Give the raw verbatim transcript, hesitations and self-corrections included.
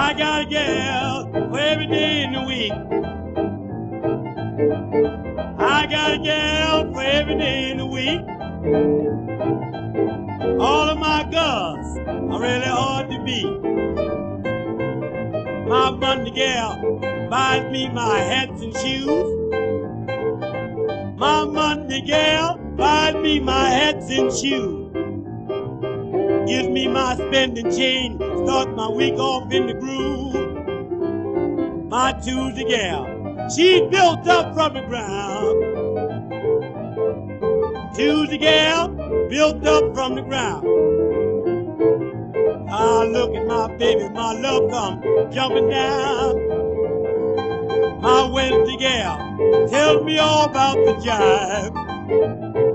I got a gal for every day in the week. I got a gal for every day in the week. All of my girls are really hard to beat. My Monday gal buys me my hats and shoes. My Monday gal buys me my hats and shoes. Gives me my spending change, starts my week off in the groove. My Tuesday gal, she's built up from the ground. Tuesday gal, built up from the ground. I look at my baby, my love come jumping down. My Wednesday gal tells me all about the jive.